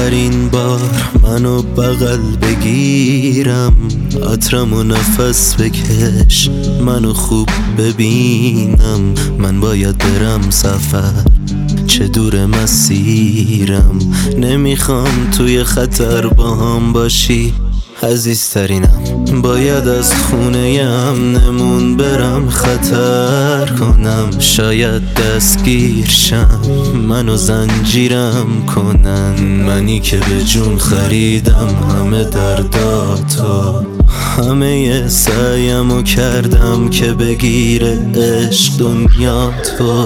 آخرین بار منو بغل بگیرم، عطرمو نفس بکش، منو خوب ببینم. من باید برم سفر، چه دور مسیرم، نمیخوام توی خطر با هم باشی عزیزترینم. باید از خونه امنمون برم خطر کنم، شاید دستگیر شم، منو زنجیرم کنن. منی که به جون خریدم همه درداتو، همه سعیمو کردم که بگیره عشق دنیاتو.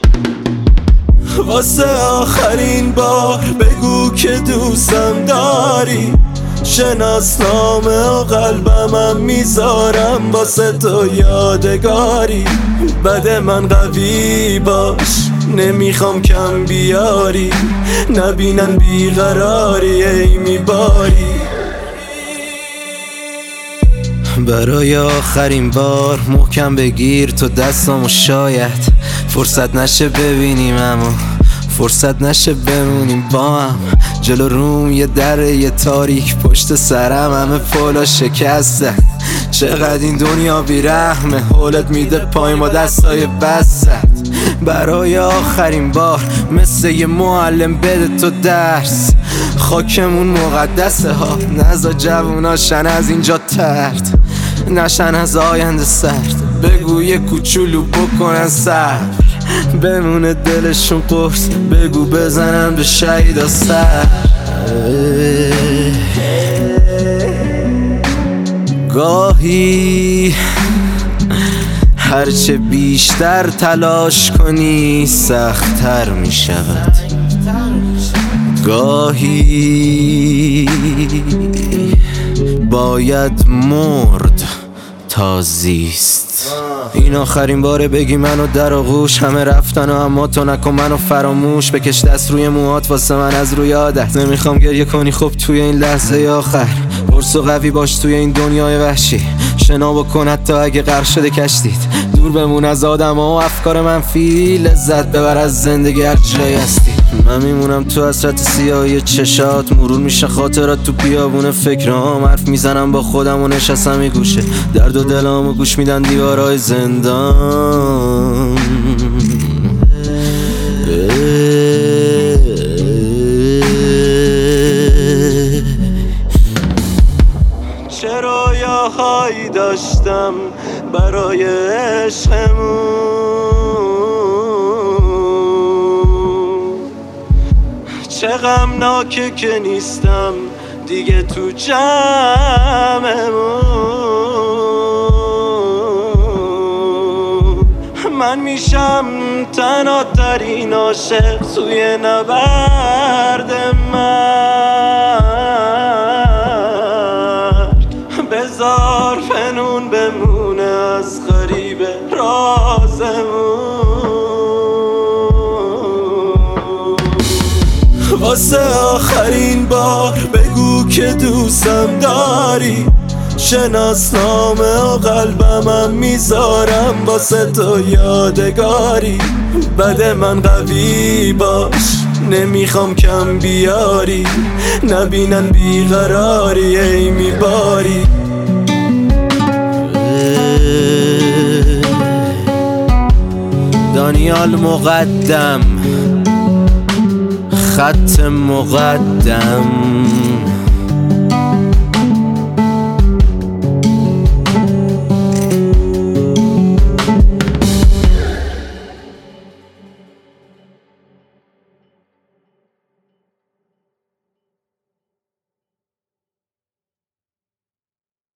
واسه آخرین بار بگو که دوستم داری، شناسنامه و قلبمم میذارم واسه تو یادگاری. بد من قوی باش، نمیخوام کم بیاری، نبینن بیقراری ای میباری. برای آخرین بار محکم بگیر تو دستامو، شاید فرصت نشه ببینیم اما فرصت نشه بمونیم با هم. جلو روم یه دره یه تاریک، پشت سرم همه پولا شکستن. چقدر این دنیا بیرحمه، حولت میده پایین با دستای بست. برای آخرین بار مثل یه معلم بده تو درس، خاکمون مقدسه ها، نزا جووناشن از اینجا ترد نشن از آینده سرد. بگو یه کوچولو بکنن صبر، بمونه دلشون قرص، بگو بزنن به شهیدا سر. گاهی هرچه بیشتر تلاش کنی سخت‌تر می شود، گاهی باید مرد تا زیست. این آخرین باره بگی منو در آغوش، همه رفتن و اما تو نکن منو فراموش. بکش دست روی موهات واسه من از روی عادت، نمیخوام گریه کنی خب توی این لحظه آخر. برس و قوی باش توی این دنیای وحشی، شنا بکن حتی اگه غرق شده کشتید. دور بمون از آدم ها و افکار منفی، لذت ببر از زندگی هر جایی هستی. من میمونم تو حسرت سیاهی چشات، مرور میشه خاطرات تو بیابون فکرام. حرف میزنم با خودم و نشستم یه گوشه، درد و دلامو گوش میدن دیوارای زندان. چه رویاهایی داشتم برای عشقمون، چه غمناکه که نیستم دیگه تو جمعمون. من میشم تنها ترین عاشق توی نبرد مرگ. بذار فنون بمونه از غریب رازمون. واسه آخرین بار بگو که دوستم داری، شناسنامه و قلبمم میذارم واسه تو یادگاری. بد من قوی باش، نمیخوام کم بیاری، نبینن بیقراری ای میباری. دانیال مقدم، خط مقدم.